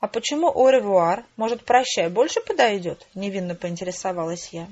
«А почему au revoir? Может, прощай больше подойдет?» — невинно поинтересовалась я.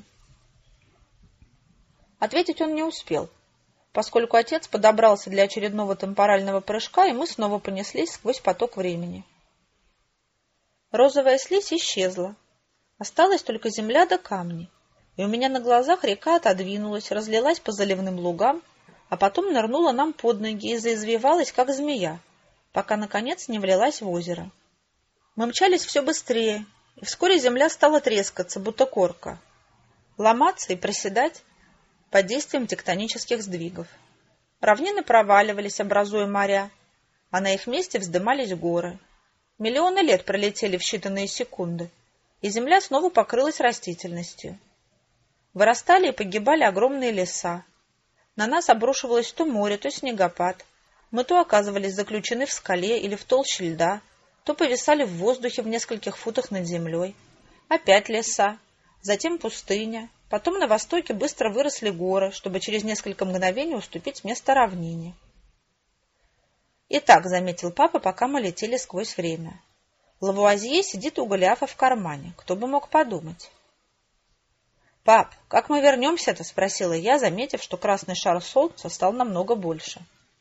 Ответить он не успел, поскольку отец подобрался для очередного темпорального прыжка, и мы снова понеслись сквозь поток времени. Розовая слизь исчезла. Осталась только земля да камни, и у меня на глазах река отодвинулась, разлилась по заливным лугам, а потом нырнула нам под ноги и заизвивалась, как змея, пока, наконец, не влилась в озеро. Мы мчались все быстрее, и вскоре земля стала трескаться, будто корка, ломаться и проседать под действием тектонических сдвигов. Равнины проваливались, образуя моря, а на их месте вздымались горы. Миллионы лет пролетели в считанные секунды, и земля снова покрылась растительностью. Вырастали и погибали огромные леса. На нас обрушивалось то море, то снегопад. Мы то оказывались заключены в скале или в толще льда, то повисали в воздухе в нескольких футах над землей. Опять леса, затем пустыня. Потом на востоке быстро выросли горы, чтобы через несколько мгновений уступить место равнине. «Итак», — заметил папа, пока мы летели сквозь время, — «Лавуазье сидит у Голиафа в кармане. Кто бы мог подумать?» «Пап, как мы вернемся-то?» — спросила я, заметив, что красный шар солнца стал намного больше.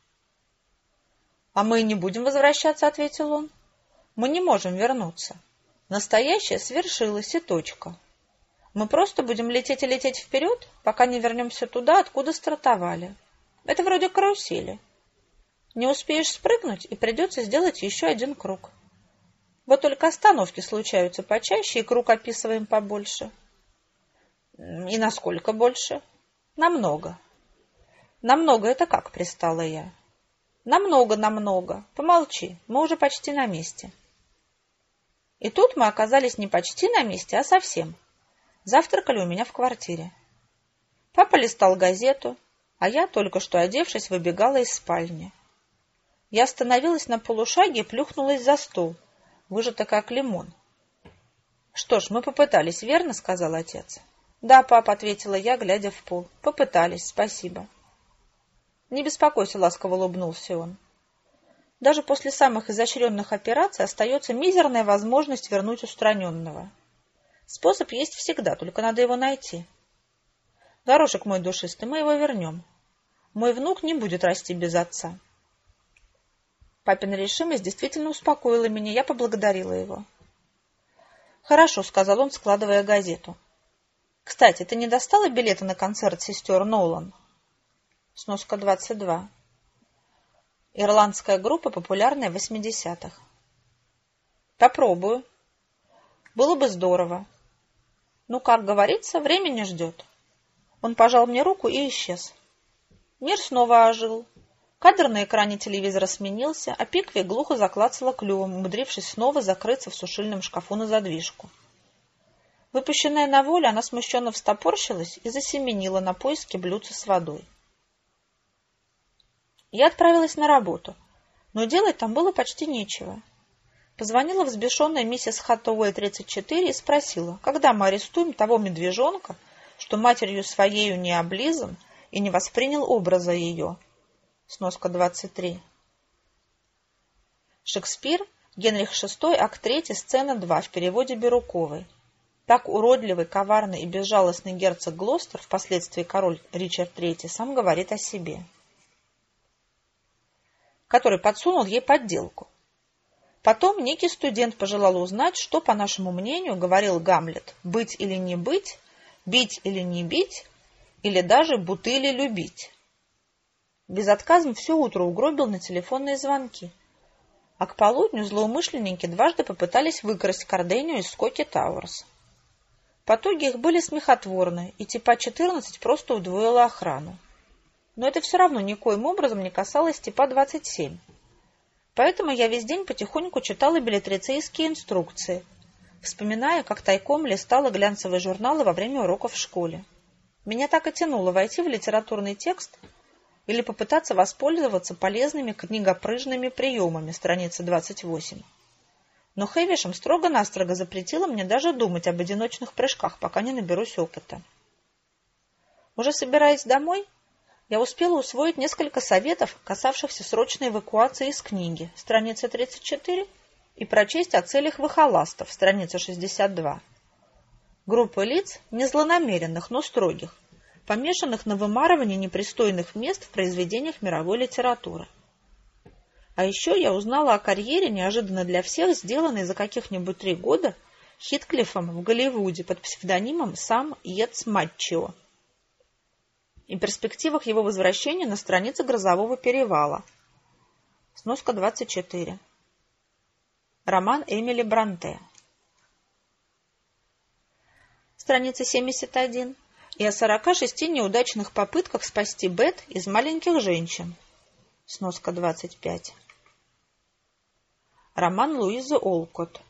«А мы и не будем возвращаться», — ответил он. «Мы не можем вернуться. Настоящее свершилось, и точка. Мы просто будем лететь и лететь вперед, пока не вернемся туда, откуда стартовали. Это вроде карусели. Не успеешь спрыгнуть, и придется сделать еще один круг. Вот только остановки случаются почаще, и круг описываем побольше». «И насколько больше?» «Намного». «Намного — это как?» — пристала я. «Намного. Помолчи, мы уже почти на месте». И тут мы оказались не почти на месте, а совсем. Завтракали у меня в квартире. Папа листал газету, а я, только что одевшись, выбегала из спальни. Я остановилась на полушаге и плюхнулась за стол, выжата как лимон. «Что ж, мы попытались, верно?» — сказал отец. «Да, папа», — ответила я, глядя в пол. «Попытались, спасибо». «Не беспокойся», — ласково улыбнулся он. «Даже после самых изощренных операций остается мизерная возможность вернуть устраненного. Способ есть всегда, только надо его найти. Горошек мой душистый, мы его вернем. Мой внук не будет расти без отца». Папина решимость действительно успокоила меня, я поблагодарила его. «Хорошо», — сказал он, складывая газету. «Кстати, ты не достала билеты на концерт сестер Нолан?» Сноска 22. Ирландская группа, популярная в 80-х. «Попробую. Было бы здорово. Ну, как говорится, время не ждет». Он пожал мне руку и исчез. Мир снова ожил. Кадр на экране телевизора сменился, а Пикви глухо заклацала клювом, умудрившись снова закрыться в сушильном шкафу на задвижку. Выпущенная на волю, она смущенно встопорщилась и засеменила на поиски блюдца с водой. Я отправилась на работу, но делать там было почти нечего. Позвонила взбешенная миссис Хаттауэй 34 и спросила, когда мы арестуем того медвежонка, что матерью своею не облизан и не воспринял образа ее. Сноска 23. Шекспир, Генрих VI, акт 3, сцена 2, в переводе Бирюковой. Так уродливый, коварный и безжалостный герцог Глостер, впоследствии король Ричард III, сам говорит о себе, который подсунул ей подделку. Потом некий студент пожелал узнать, что, по нашему мнению, говорил Гамлет: быть или не быть, бить или не бить, или даже бутыли любить. Безотказно все утро угробил на телефонные звонки, а к полудню злоумышленники дважды попытались выкрасть Кордению из Скотти Тауэрс. Потуги их были смехотворны, и типа 14 просто удвоила охрану. Но это все равно никоим образом не касалось типа 27. Поэтому я весь день потихоньку читала беллетрицейские инструкции, вспоминая, как тайком листала глянцевые журналы во время уроков в школе. Меня так и тянуло войти в литературный текст или попытаться воспользоваться полезными книгопрыжными приемами, страница 28. Но Хэвишем строго-настрого запретила мне даже думать об одиночных прыжках, пока не наберусь опыта. Уже собираясь домой, я успела усвоить несколько советов, касавшихся срочной эвакуации из книги, страница 34, и прочесть о целях вахоластов, страница 62. Группа лиц, не злонамеренных, но строгих, помешанных на вымарывании непристойных мест в произведениях мировой литературы. А еще я узнала о карьере, неожиданно для всех, сделанной за каких-нибудь 3 года Хитклифом в Голливуде под псевдонимом Сам Йетс Маччио и перспективах его возвращения на странице «Грозового перевала». Сноска 24. Роман Эмили Бронте. Страница 71. И о 46 неудачных попытках спасти Бет из «Маленьких женщин». Сноска 25. Роман Луизы Олкотт.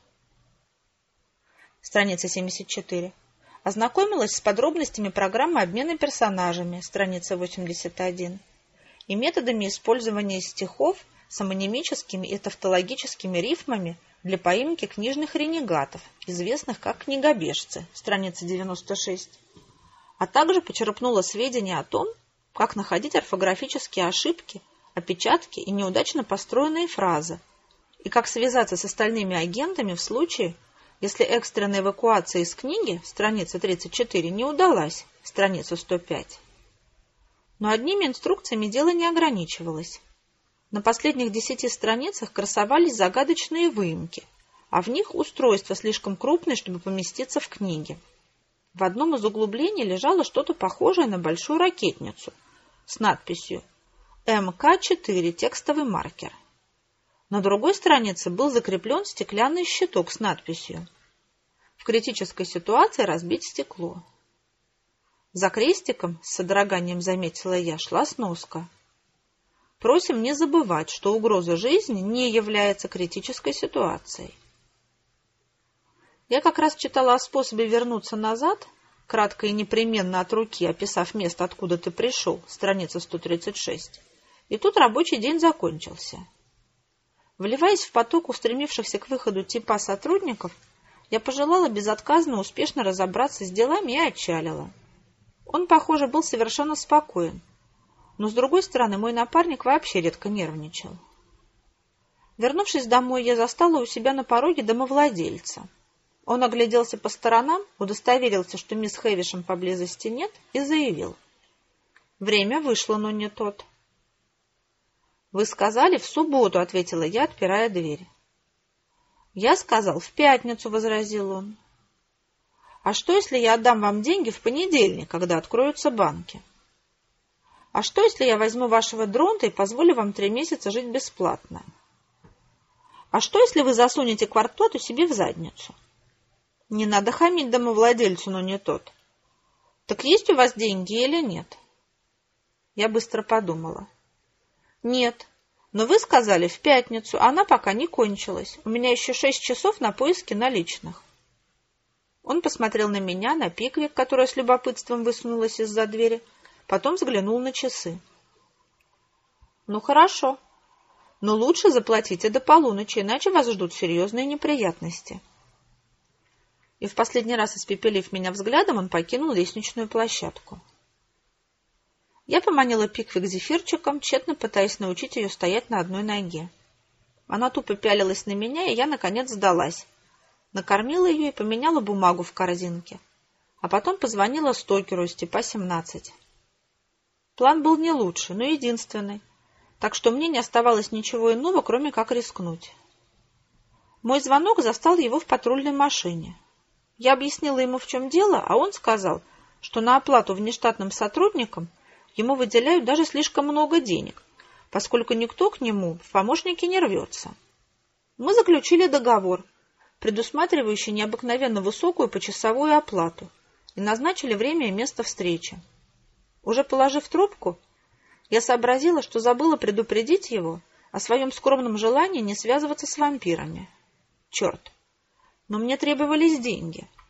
Страница 74. Ознакомилась с подробностями программы обмена персонажами, страница 81, и методами использования стихов с амонимическими и тавтологическими рифмами для поимки книжных ренегатов, известных как книгобежцы, страница 96, а также почерпнула сведения о том, как находить орфографические ошибки, опечатки и неудачно построенные фразы, и как связаться с остальными агентами в случае, если экстренная эвакуация из книги, страница 34, не удалась, страница 105. Но одними инструкциями дело не ограничивалось. На последних 10 страницах красовались загадочные выемки, а в них устройство слишком крупное, чтобы поместиться в книге. В одном из углублений лежало что-то похожее на большую ракетницу с надписью МК-4 текстовый маркер. На другой странице был закреплен стеклянный щиток с надписью «В критической ситуации разбить стекло». За крестиком, с содроганием заметила я, шла сноска. Просим не забывать, что угроза жизни не является критической ситуацией. Я как раз читала о способе вернуться назад, кратко и непременно от руки, описав место, откуда ты пришел, страница 136, и тут рабочий день закончился. Вливаясь в поток устремившихся к выходу типа сотрудников, я пожелала безотказно успешно разобраться с делами и отчалила. Он, похоже, был совершенно спокоен, но, с другой стороны, мой напарник вообще редко нервничал. Вернувшись домой, я застала у себя на пороге домовладельца. Он огляделся по сторонам, удостоверился, что мисс Хэвишем поблизости нет, и заявил: «Время вышло, но не тот». «Вы сказали в субботу», — ответила я, отпирая дверь. «Я сказал в пятницу», — возразил он. «А что, если я отдам вам деньги в понедельник, когда откроются банки? А что, если я возьму вашего дронта и позволю вам 3 месяца жить бесплатно? А что, если вы засунете квартплату себе в задницу? Не надо хамить домовладельцу, но не тот. Так есть у вас деньги или нет?» Я быстро подумала. «Нет, но вы сказали в пятницу, а она пока не кончилась. У меня еще 6 часов на поиски наличных». Он посмотрел на меня, на Пиквик, которая с любопытством высунулась из-за двери, потом взглянул на часы. «Ну хорошо, но лучше заплатите до полуночи, иначе вас ждут серьезные неприятности». И в последний раз, испепелив меня взглядом, он покинул лестничную площадку. Я поманила Пиквик зефирчиком, тщетно пытаясь научить ее стоять на одной ноге. Она тупо пялилась на меня, и я, наконец, сдалась. Накормила ее и поменяла бумагу в корзинке. А потом позвонила стокеру из типа 17. План был не лучший, но единственный, так что мне не оставалось ничего иного, кроме как рискнуть. Мой звонок застал его в патрульной машине. Я объяснила ему, в чем дело, а он сказал, что на оплату внештатным сотрудникам ему выделяют даже слишком много денег, поскольку никто к нему в помощники не рвется. Мы заключили договор, предусматривающий необыкновенно высокую почасовую оплату, и назначили время и место встречи. Уже положив трубку, я сообразила, что забыла предупредить его о своем скромном желании не связываться с вампирами. Черт! Но мне требовались деньги.